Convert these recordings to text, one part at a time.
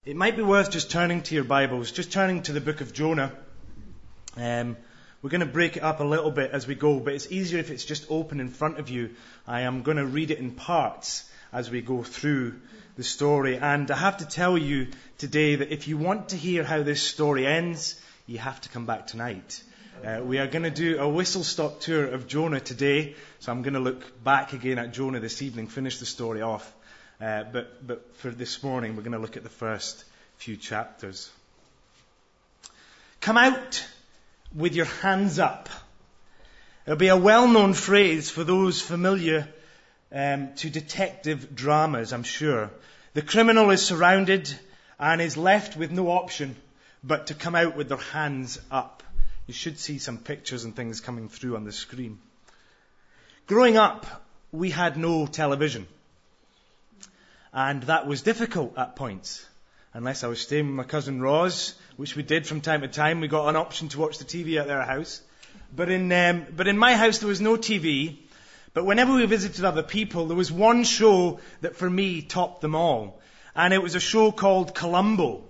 It might be worth just turning to your Bibles, just turning to the book of Jonah. We're going to break it up a little bit as we go, but it's easier if it's just open in front of you. I am going to read it in parts as we go through the story. And I have to tell you today that if you want to hear how this story ends, you have to come back tonight. We are going to do a whistle-stop tour of Jonah today, so I'm going to look back again at Jonah this evening, finish the story off. But for this morning, we're going to look at the first few chapters. Come out with your hands up. It'll be a well-known phrase for those familiar to detective dramas, I'm sure. The criminal is surrounded and is left with no option but to come out with their hands up. You should see some pictures and things coming through on the screen. Growing up, we had no television. And that was difficult at points. Unless I was staying with my cousin Roz, which we did from time to time. We got an option to watch the TV at their house. But in my house there was no TV. But whenever we visited other people, there was one show that for me topped them all. And it was a show called Columbo.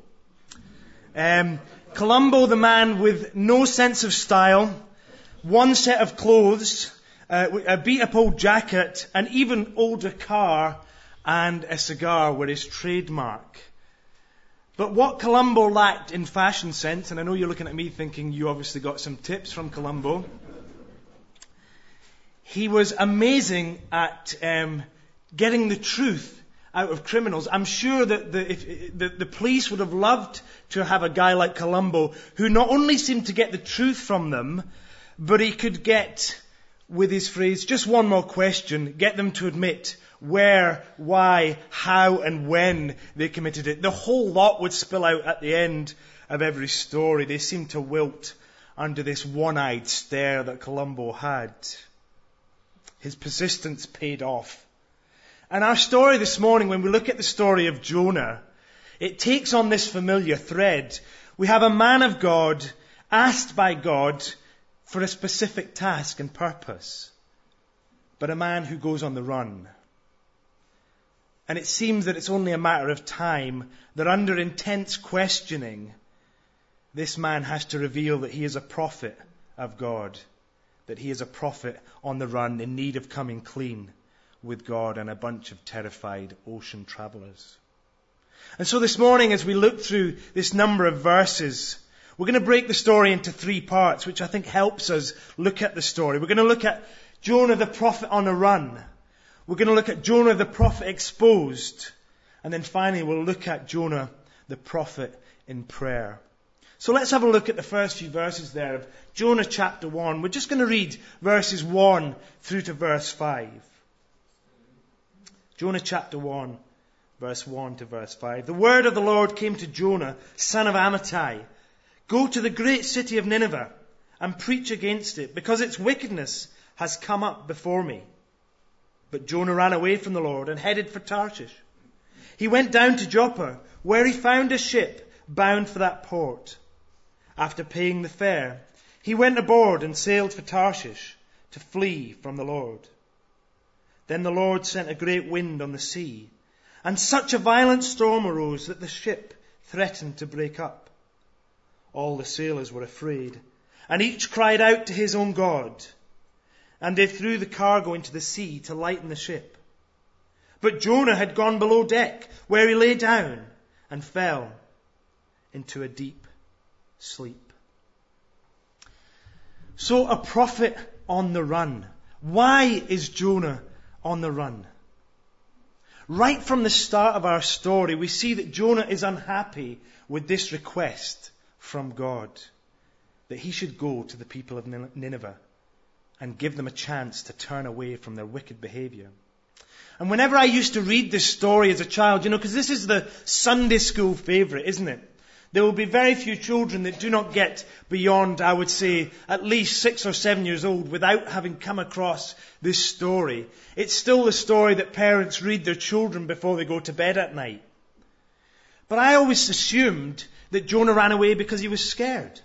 Columbo, the man with no sense of style, one set of clothes, a beat-up old jacket, an even older car, and a cigar were his trademark. But what Columbo lacked in fashion sense, and I know you're looking at me thinking you obviously got some tips from Columbo, he was amazing at getting the truth out of criminals. I'm sure that the police would have loved to have a guy like Columbo who not only seemed to get the truth from them, but he could get, with his phrase, just one more question, get them to admit where, why, how, and when they committed it. The whole lot would spill out at the end of every story. They seemed to wilt under this one-eyed stare that Columbo had. His persistence paid off. And our story this morning, when we look at the story of Jonah, it takes on this familiar thread. We have a man of God asked by God for a specific task and purpose, but a man who goes on the run. And it seems that it's only a matter of time that under intense questioning, this man has to reveal that he is a prophet of God, that he is a prophet on the run in need of coming clean with God and a bunch of terrified ocean travelers. And so this morning, as we look through this number of verses, we're going to break the story into three parts, which I think helps us look at the story. We're going to look at Jonah the prophet on a run. We're going to look at Jonah the prophet exposed. And then finally we'll look at Jonah the prophet in prayer. So let's have a look at the first few verses there of Jonah chapter 1. We're just going to read verses 1 through to verse 5. Jonah chapter 1, verse 1 to verse 5. The word of the Lord came to Jonah, son of Amittai. Go to the great city of Nineveh and preach against it, because its wickedness has come up before me. But Jonah ran away from the Lord and headed for Tarshish. He went down to Joppa, where he found a ship bound for that port. After paying the fare, he went aboard and sailed for Tarshish to flee from the Lord. Then the Lord sent a great wind on the sea, and such a violent storm arose that the ship threatened to break up. All the sailors were afraid, and each cried out to his own God. And they threw the cargo into the sea to lighten the ship. But Jonah had gone below deck, where he lay down and fell into a deep sleep. So a prophet on the run. Why is Jonah on the run? Right from the start of our story, we see that Jonah is unhappy with this request from God, that he should go to the people of Nineveh and give them a chance to turn away from their wicked behavior. And whenever I used to read this story as a child, because this is the Sunday school favorite, isn't it? There will be very few children that do not get beyond, I would say, at least 6 or 7 years old without having come across this story. It's still the story that parents read their children before they go to bed at night. But I always assumed that Jonah ran away because he was scared.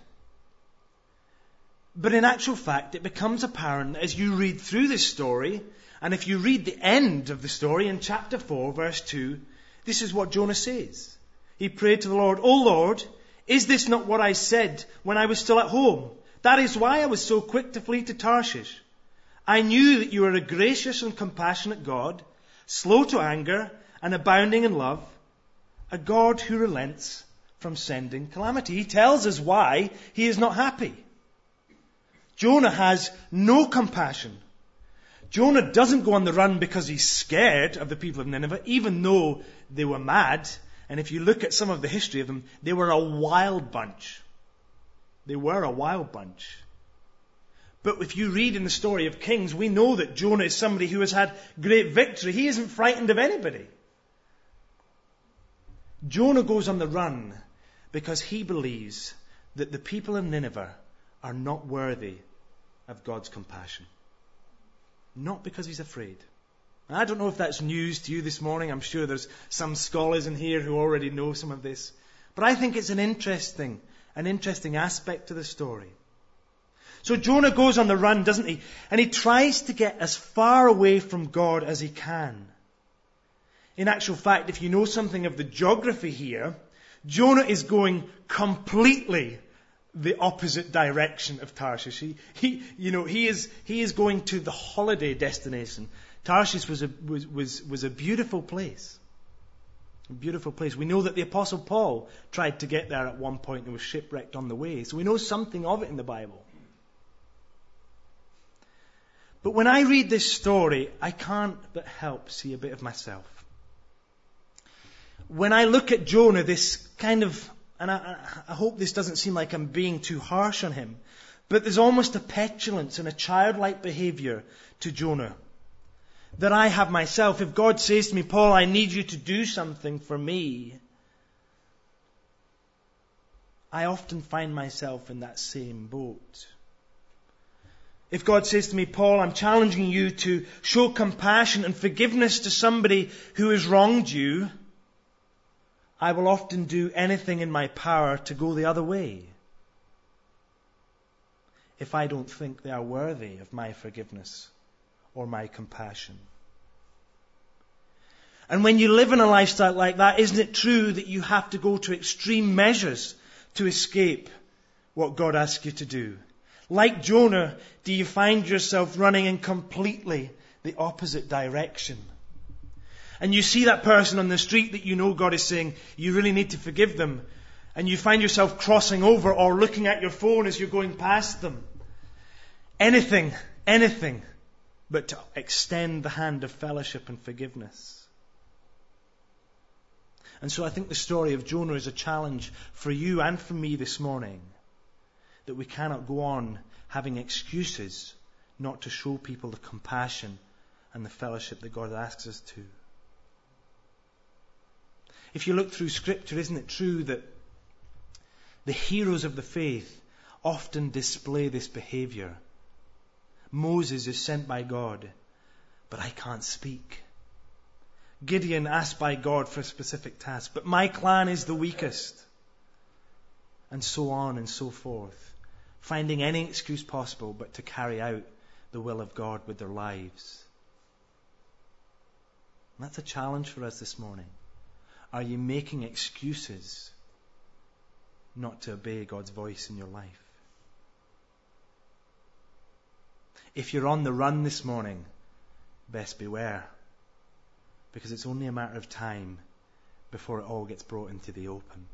But in actual fact, it becomes apparent as you read through this story, and if you read the end of the story in chapter 4, verse 2, this is what Jonah says. He prayed to the Lord, "O Lord, is this not what I said when I was still at home? That is why I was so quick to flee to Tarshish. I knew that you are a gracious and compassionate God, slow to anger and abounding in love, a God who relents from sending calamity." He tells us why he is not happy. Jonah has no compassion. Jonah doesn't go on the run because he's scared of the people of Nineveh, even though they were mad. And if you look at some of the history of them, they were a wild bunch. They were a wild bunch. But if you read in the story of Kings, we know that Jonah is somebody who has had great victory. He isn't frightened of anybody. Jonah goes on the run because he believes that the people of Nineveh are not worthy of God's compassion. Not because he's afraid. I don't know if that's news to you this morning. I'm sure there's some scholars in here who already know some of this. But I think it's an interesting aspect to the story. So Jonah goes on the run, doesn't he? And he tries to get as far away from God as he can. In actual fact, if you know something of the geography here, Jonah is going completely the opposite direction of Tarshish. He is going to the holiday destination. Tarshish was a beautiful place. A beautiful place. We know that the Apostle Paul tried to get there at one point and was shipwrecked on the way. So we know something of it in the Bible. But when I read this story, I can't but help see a bit of myself. When I look at Jonah, this kind of, and I hope this doesn't seem like I'm being too harsh on him, but there's almost a petulance and a childlike behavior to Jonah that I have myself. If God says to me, "Paul, I need you to do something for me," I often find myself in that same boat. If God says to me, "Paul, I'm challenging you to show compassion and forgiveness to somebody who has wronged you," I will often do anything in my power to go the other way if I don't think they are worthy of my forgiveness or my compassion. And when you live in a lifestyle like that, isn't it true that you have to go to extreme measures to escape what God asks you to do? Like Jonah, do you find yourself running in completely the opposite direction? And you see that person on the street that you know God is saying, you really need to forgive them. And you find yourself crossing over or looking at your phone as you're going past them. Anything but to extend the hand of fellowship and forgiveness. And so I think the story of Jonah is a challenge for you and for me this morning. That we cannot go on having excuses not to show people the compassion and the fellowship that God asks us to. If you look through Scripture, isn't it true that the heroes of the faith often display this behavior? Moses is sent by God, but I can't speak. Gideon asked by God for a specific task, but my clan is the weakest. And so on and so forth. Finding any excuse possible but to carry out the will of God with their lives. And that's a challenge for us this morning. Are you making excuses not to obey God's voice in your life? If you're on the run this morning, best beware. Because it's only a matter of time before it all gets brought into the open.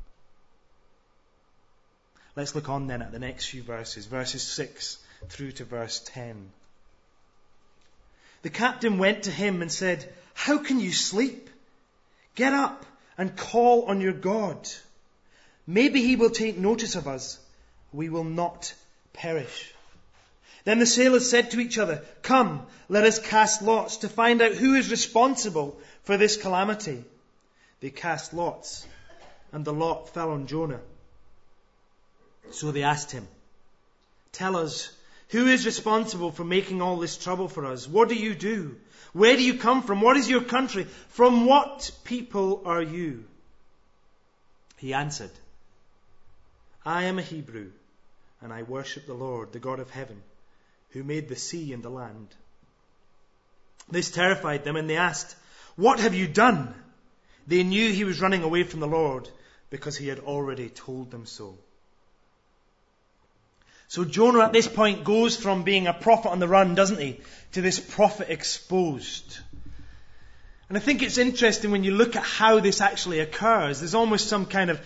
Let's look on then at the next few verses 6 through to verse 10. The captain went to him and said, "How can you sleep? Get up and call on your God. Maybe he will take notice of us. We will not perish." Then the sailors said to each other, "Come, let us cast lots to find out who is responsible for this calamity." They cast lots, and the lot fell on Jonah. So they asked him, "Tell us, who is responsible for making all this trouble for us? What do you do? Where do you come from? What is your country? From what people are you?" He answered, "I am a Hebrew, and I worship the Lord, the God of heaven, who made the sea and the land." This terrified them, and they asked, "What have you done?" They knew he was running away from the Lord, because he had already told them so. So Jonah at this point goes from being a prophet on the run, doesn't he, to this prophet exposed. And I think it's interesting when you look at how this actually occurs. There's almost some kind of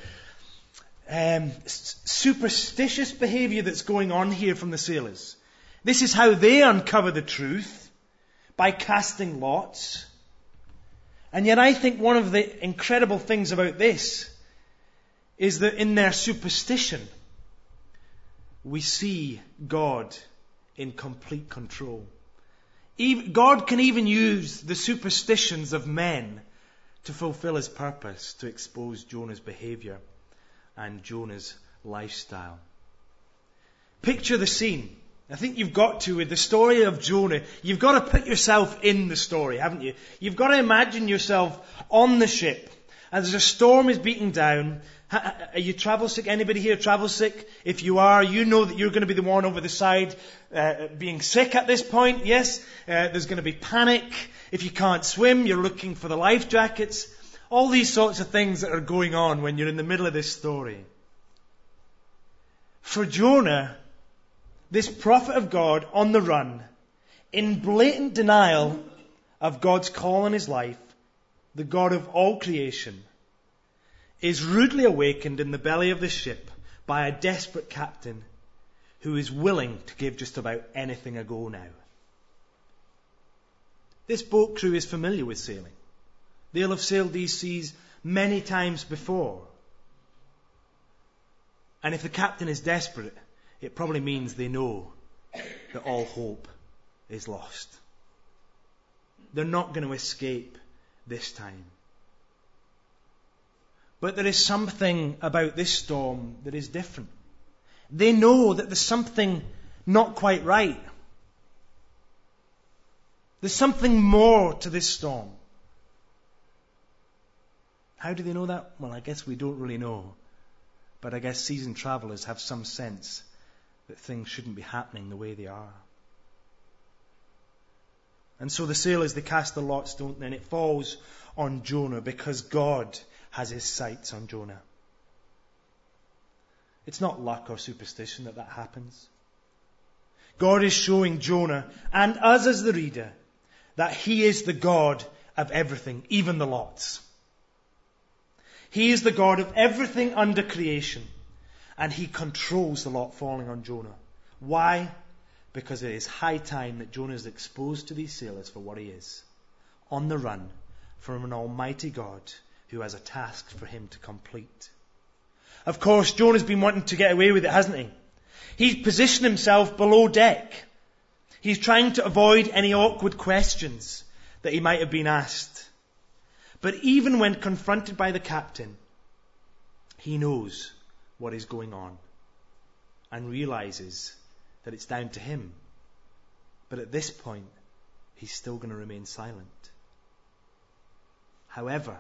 superstitious behavior that's going on here from the sailors. This is how they uncover the truth, by casting lots. And yet I think one of the incredible things about this is that in their superstition, we see God in complete control. God can even use the superstitions of men to fulfill his purpose, to expose Jonah's behavior and Jonah's lifestyle. Picture the scene. I think you've got to, with the story of Jonah, you've got to put yourself in the story, haven't you? You've got to imagine yourself on the ship, and there's a storm is beating down. Are you travel sick? Anybody here travel sick? If you are, you know that you're going to be the one over the side being sick at this point. Yes, there's going to be panic. If you can't swim, you're looking for the life jackets. All these sorts of things that are going on when you're in the middle of this story. For Jonah, this prophet of God on the run, in blatant denial of God's call on his life, the God of all creation, is rudely awakened in the belly of the ship by a desperate captain who is willing to give just about anything a go now. This boat crew is familiar with sailing. They'll have sailed these seas many times before. And if the captain is desperate, it probably means they know that all hope is lost. They're not going to escape this time. But there is something about this storm that is different. They know that there's something not quite right. There's something more to this storm. How do they know that? Well, I guess we don't really know. But I guess seasoned travellers have some sense that things shouldn't be happening the way they are. And so the sailors, they cast the lots, don't they? And it falls on Jonah because God has his sights on Jonah. It's not luck or superstition that happens. God is showing Jonah and us as the reader that he is the God of everything, even the lots. He is the God of everything under creation, and he controls the lot falling on Jonah. Why? Because it is high time that Jonah is exposed to these sailors for what he is, on the run from an almighty God who has a task for him to complete. Of course, Jonah's been wanting to get away with it, hasn't he? He's positioned himself below deck. He's trying to avoid any awkward questions that he might have been asked. But even when confronted by the captain, he knows what is going on and realizes that it's down to him. But at this point, he's still going to remain silent. However,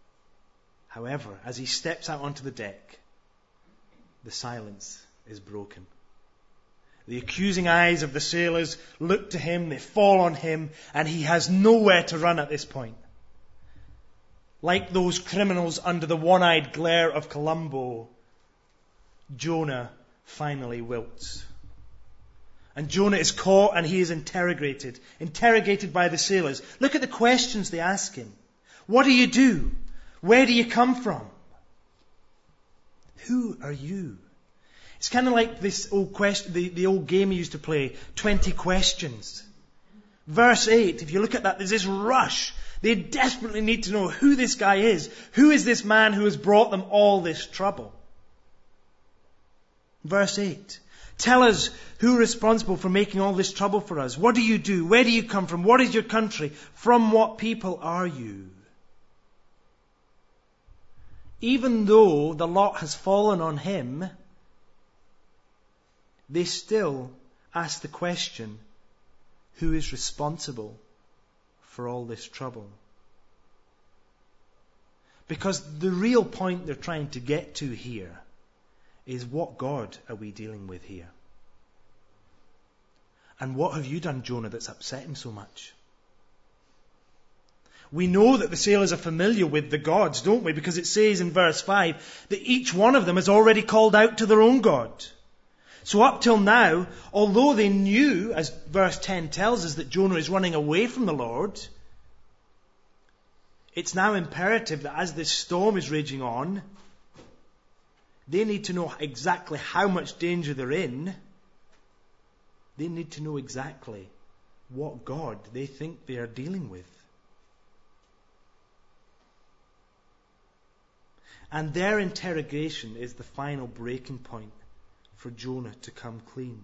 as he steps out onto the deck, the silence is broken. The accusing eyes of the sailors look to him, they fall on him, and he has nowhere to run at this point. Like those criminals under the one-eyed glare of Columbo, Jonah finally wilts. And Jonah is caught and he is interrogated by the sailors. Look at the questions they ask him. What do you do? Where do you come from? Who are you? It's kind of like this old question, the old game you used to play, 20 questions. Verse 8, if you look at that, there's this rush. They desperately need to know who this guy is. Who is this man who has brought them all this trouble? Verse 8, tell us who is responsible for making all this trouble for us. What do you do? Where do you come from? What is your country? From what people are you? Even though the lot has fallen on him, they still ask the question, who is responsible for all this trouble? Because the real point they're trying to get to here is, what God are we dealing with here? And what have you done, Jonah, that's upset him so much? We know that the sailors are familiar with the gods, don't we? Because it says in verse 5 that each one of them has already called out to their own god. So up till now, although they knew, as verse 10 tells us, that Jonah is running away from the Lord, it's now imperative that as this storm is raging on, they need to know exactly how much danger they're in. They need to know exactly what God they think they are dealing with. And their interrogation is the final breaking point for Jonah to come clean.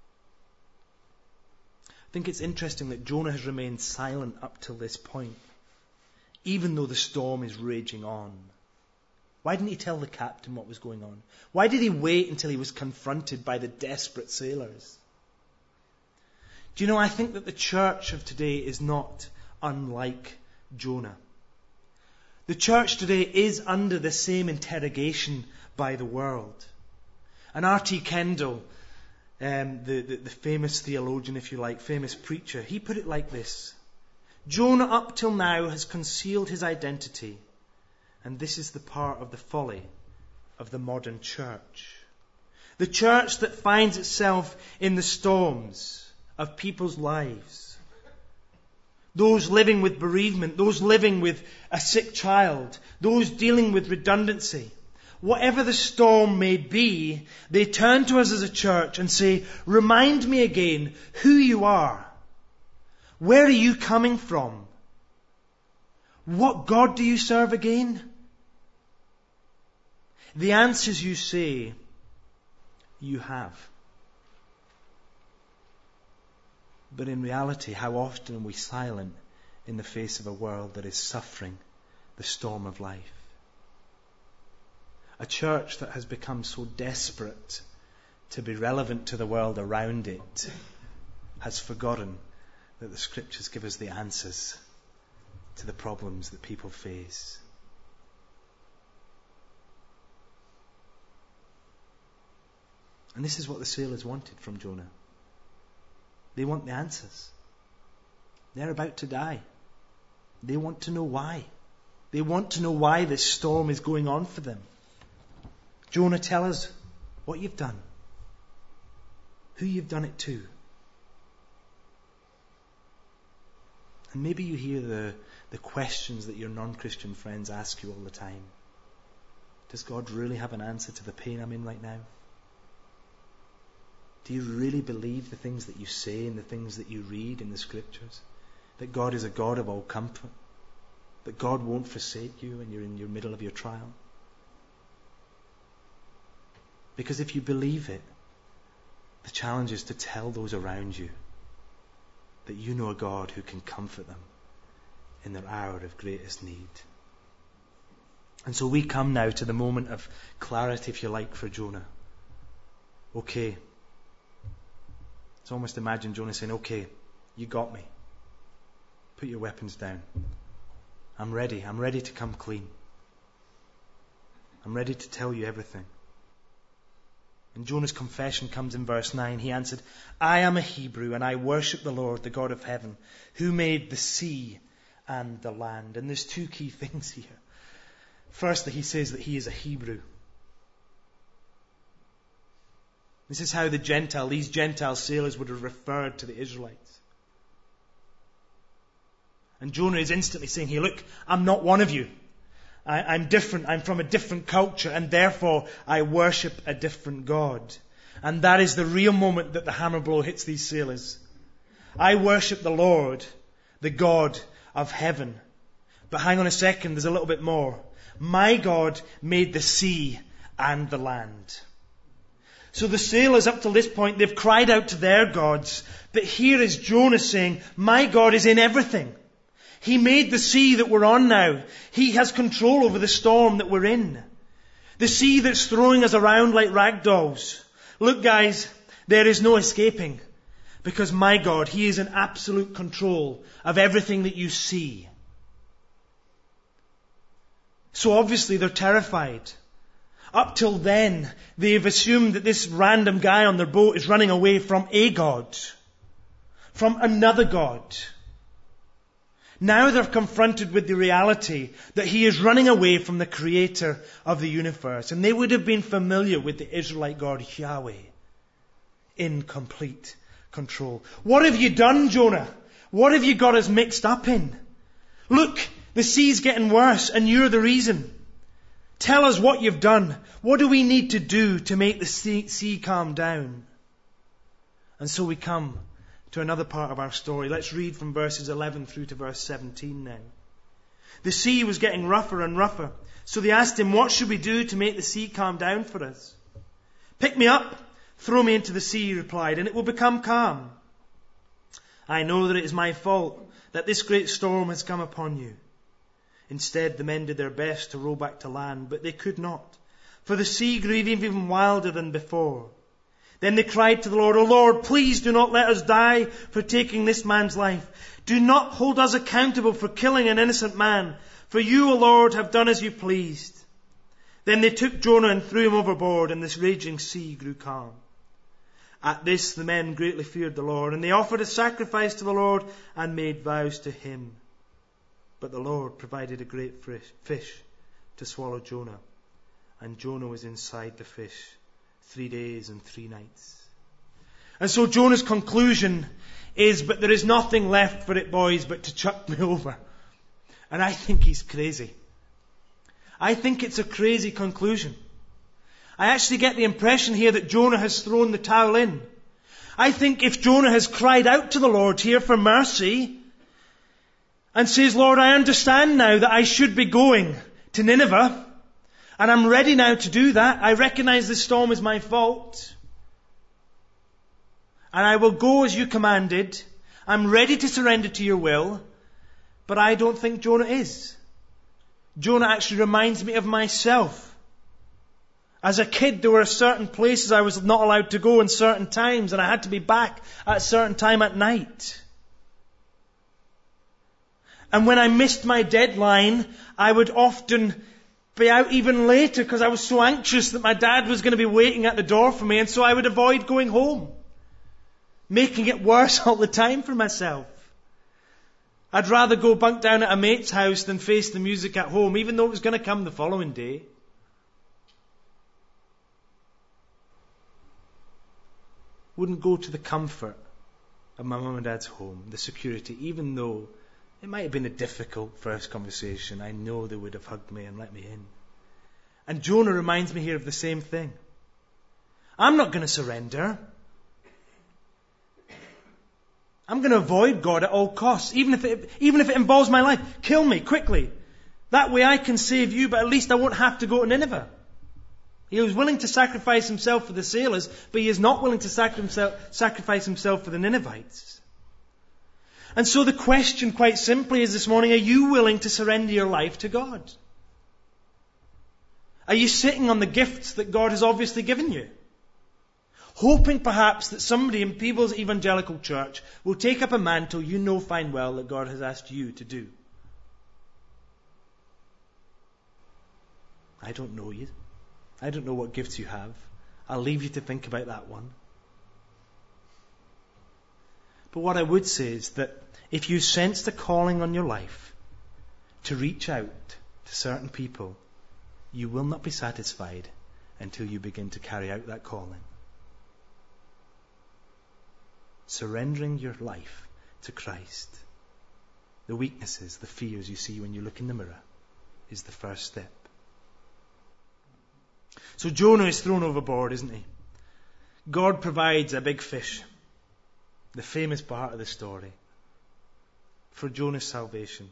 I think it's interesting that Jonah has remained silent up till this point, even though the storm is raging on. Why didn't he tell the captain what was going on? Why did he wait until he was confronted by the desperate sailors? Do you know, I think that the church of today is not unlike Jonah. The church today is under the same interrogation by the world. And R.T. Kendall, the famous theologian, if you like, famous preacher, he put it like this: Jonah up till now has concealed his identity, and this is the part of the folly of the modern church. The church that finds itself in the storms of people's lives. Those living with bereavement, those living with a sick child, those dealing with redundancy. Whatever the storm may be, they turn to us as a church and say, remind me again who you are. Where are you coming from? What God do you serve again? The answers you say, you have. But in reality, how often are we silent in the face of a world that is suffering the storm of life? A church that has become so desperate to be relevant to the world around it has forgotten that the Scriptures give us the answers to the problems that people face. And this is what the sailors wanted from Jonah. They want the answers. They're about to die. They want to know why. They want to know why this storm is going on for them. Jonah, tell us what you've done. Who you've done it to. And maybe you hear the questions that your non-Christian friends ask you all the time. Does God really have an answer to the pain I'm in right now? Do you really believe the things that you say and the things that you read in the Scriptures? That God is a God of all comfort? That God won't forsake you when you're in your middle of your trial? Because if you believe it, the challenge is to tell those around you that you know a God who can comfort them in their hour of greatest need. And so we come now to the moment of clarity, if you like, for Jonah. Okay. It's almost imagine Jonah saying, okay, you got me. Put your weapons down. I'm ready. I'm ready to come clean. I'm ready to tell you everything. And Jonah's confession comes in verse 9. He answered, I am a Hebrew and I worship the Lord, the God of heaven, who made the sea and the land. And there's two key things here. Firstly, he says that he is a Hebrew. This is how these Gentile sailors would have referred to the Israelites. And Jonah is instantly saying here, look, I'm not one of you. I'm different. I'm from a different culture, and therefore I worship a different God. And that is the real moment that the hammer blow hits these sailors. I worship the Lord, the God of heaven. But hang on a second, there's a little bit more. My God made the sea and the land. So the sailors up to this point, they've cried out to their gods. But here is Jonah saying, my God is in everything. He made the sea that we're on now. He has control over the storm that we're in. The sea that's throwing us around like rag dolls. Look guys, there is no escaping. Because my God, He is in absolute control of everything that you see. So obviously they're terrified. Up till then, they've assumed that this random guy on their boat is running away from a God. From another God. Now they're confronted with the reality that he is running away from the creator of the universe. And they would have been familiar with the Israelite God, Yahweh, in complete control. What have you done, Jonah? What have you got us mixed up in? Look, the sea's getting worse and you're the reason. Tell us what you've done. What do we need to do to make the sea calm down? And so we come to another part of our story. Let's read from verses 11 through to verse 17 now. The sea was getting rougher and rougher. So they asked him, what should we do to make the sea calm down for us? Pick me up, throw me into the sea, he replied, and it will become calm. I know that it is my fault that this great storm has come upon you. Instead, the men did their best to row back to land, but they could not, for the sea grew even wilder than before. Then they cried to the Lord, O Lord, please do not let us die for taking this man's life. Do not hold us accountable for killing an innocent man, for you, O Lord, have done as you pleased. Then they took Jonah and threw him overboard, and this raging sea grew calm. At this the men greatly feared the Lord, and they offered a sacrifice to the Lord and made vows to him. But the Lord provided a great fish to swallow Jonah, and Jonah was inside the fish 3 days and 3 nights. And so Jonah's conclusion is, but there is nothing left for it, boys, but to chuck me over. And I think he's crazy. I think it's a crazy conclusion. I actually get the impression here that Jonah has thrown the towel in. I think if Jonah has cried out to the Lord here for mercy and says, Lord, I understand now that I should be going to Nineveh, and I'm ready now to do that. I recognize this storm is my fault, and I will go as you commanded. I'm ready to surrender to your will, but I don't think Jonah is. Jonah actually reminds me of myself. As a kid, there were certain places I was not allowed to go in certain times, and I had to be back at a certain time at night. And when I missed my deadline, I would often be out even later because I was so anxious that my dad was going to be waiting at the door for me, and so I would avoid going home, making it worse all the time for myself. I'd rather go bunk down at a mate's house than face the music at home, even though it was going to come the following day. Wouldn't go to the comfort of my mum and dad's home, the security, even though it might have been a difficult first conversation. I know they would have hugged me and let me in. And Jonah reminds me here of the same thing. I'm not going to surrender. I'm going to avoid God at all costs, even if it involves my life. Kill me quickly. That way I can save you, but at least I won't have to go to Nineveh. He was willing to sacrifice himself for the sailors, but he is not willing to sacrifice himself for the Ninevites. And so the question quite simply is this morning, are you willing to surrender your life to God? Are you sitting on the gifts that God has obviously given you? Hoping perhaps that somebody in Peebles Evangelical Church will take up a mantle you know fine well that God has asked you to do. I don't know you. I don't know what gifts you have. I'll leave you to think about that one. But what I would say is that if you sense the calling on your life to reach out to certain people, you will not be satisfied until you begin to carry out that calling. Surrendering your life to Christ, the weaknesses, the fears you see when you look in the mirror, is the first step. So Jonah is thrown overboard, isn't he? God provides a big fish, the famous part of the story, for Jonah's salvation.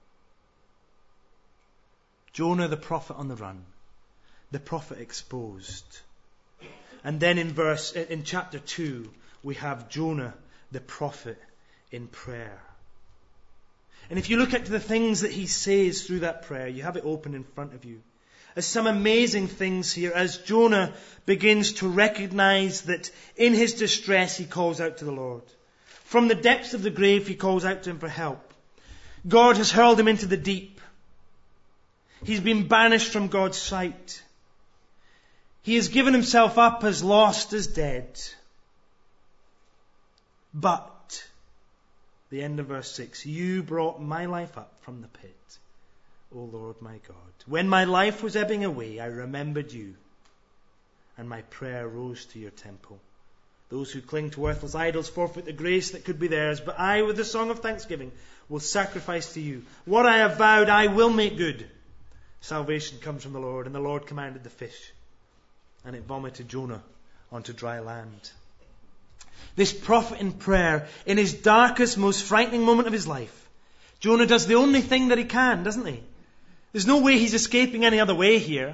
Jonah, the prophet on the run, the prophet exposed. And then in chapter 2, we have Jonah, the prophet, in prayer. And if you look at the things that he says through that prayer, you have it open in front of you. There's some amazing things here as Jonah begins to recognize that in his distress he calls out to the Lord. From the depths of the grave he calls out to him for help. God has hurled him into the deep. He's been banished from God's sight. He has given himself up as lost, as dead. But The end of verse 6. You brought my life up from the pit, O Lord my God. When my life was ebbing away, I remembered you, and my prayer rose to your temple. Those who cling to worthless idols forfeit the grace that could be theirs, but I, with the song of thanksgiving, will sacrifice to you. What I have vowed, I will make good. Salvation comes from the Lord, and the Lord commanded the fish, and it vomited Jonah onto dry land. This prophet in prayer, in his darkest, most frightening moment of his life, Jonah does the only thing that he can, doesn't he? There's no way he's escaping any other way here.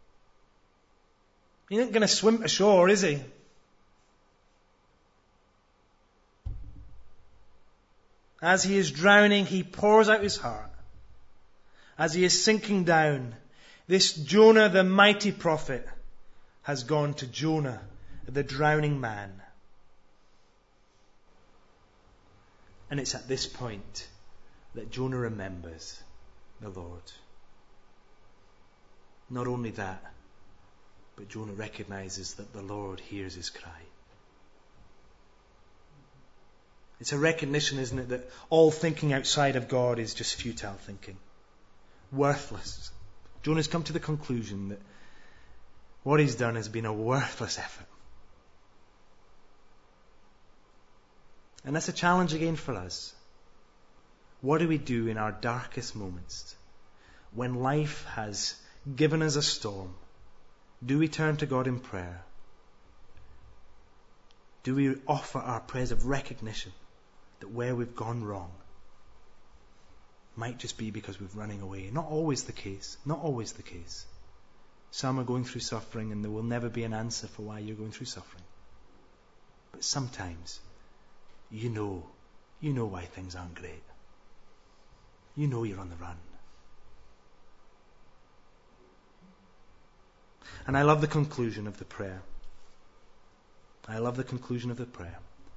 He ain't going to swim ashore, is he? As he is drowning, he pours out his heart. As he is sinking down, this Jonah, the mighty prophet, has gone to Jonah, the drowning man. And it's at this point that Jonah remembers the Lord. Not only that, but Jonah recognizes that the Lord hears his cry. It's a recognition, isn't it, that all thinking outside of God is just futile thinking. Worthless. Jonah's come to the conclusion that what he's done has been a worthless effort. And that's a challenge again for us. What do we do in our darkest moments? When life has given us a storm, do we turn to God in prayer? Do we offer our prayers of recognition that where we've gone wrong might just be because we're running away? Not always the case. Not always the case. Some are going through suffering and there will never be an answer for why you're going through suffering. But sometimes you know why things aren't great. You know you're on the run. And I love the conclusion of the prayer. I love the conclusion of the prayer.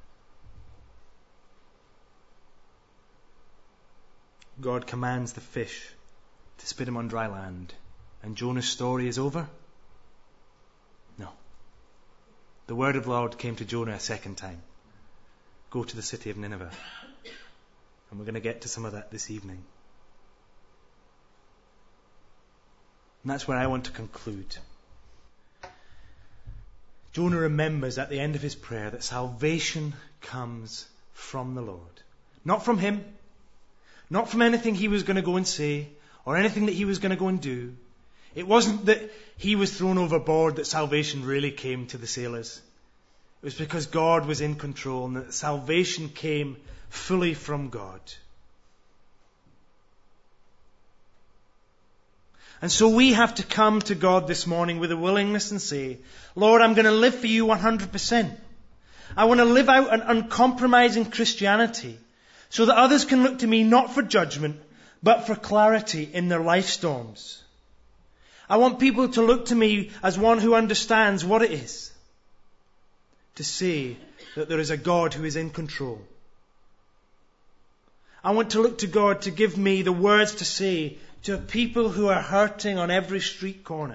God commands the fish to spit him on dry land, and Jonah's story is over? No. The word of the Lord came to Jonah a second time. Go to the city of Nineveh. And we're going to get to some of that this evening. And that's where I want to conclude. Jonah remembers at the end of his prayer that salvation comes from the Lord. Not from him. Not from anything he was going to go and say, or anything that he was going to go and do. It wasn't that he was thrown overboard that salvation really came to the sailors. It was because God was in control and that salvation came fully from God. And so we have to come to God this morning with a willingness and say, Lord, I'm going to live for you 100%. I want to live out an uncompromising Christianity so that others can look to me not for judgment, but for clarity in their life storms. I want people to look to me as one who understands what it is to say that there is a God who is in control. I want to look to God to give me the words to say to people who are hurting on every street corner.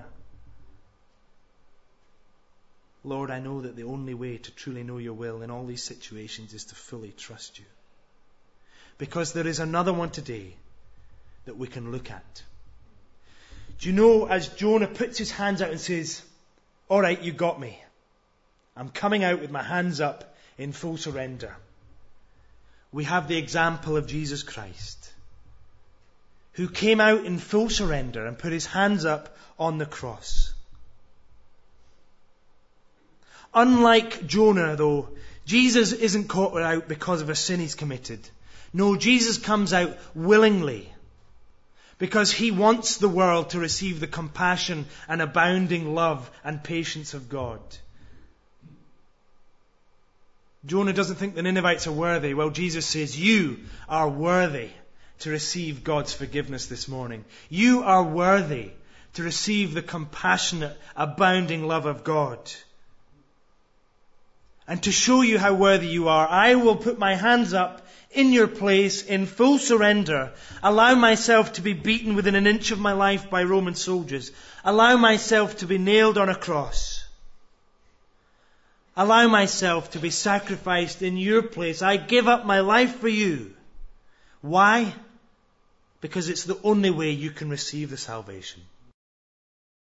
Lord, I know that the only way to truly know your will in all these situations is to fully trust you. Because there is another one today that we can look at. Do you know, as Jonah puts his hands out and says, all right, you got me. I'm coming out with my hands up in full surrender. We have the example of Jesus Christ, who came out in full surrender and put his hands up on the cross. Unlike Jonah, though, Jesus isn't caught out because of a sin he's committed. No, Jesus comes out willingly because he wants the world to receive the compassion and abounding love and patience of God. Jonah doesn't think the Ninevites are worthy. Well, Jesus says, you are worthy to receive God's forgiveness this morning. You are worthy to receive the compassionate, abounding love of God. And to show you how worthy you are, I will put my hands up in your place in full surrender. Allow myself to be beaten within an inch of my life by Roman soldiers. Allow myself to be nailed on a cross. allow myself to be sacrificed in your place. I give up my life for you. Why? Because it's the only way you can receive the salvation.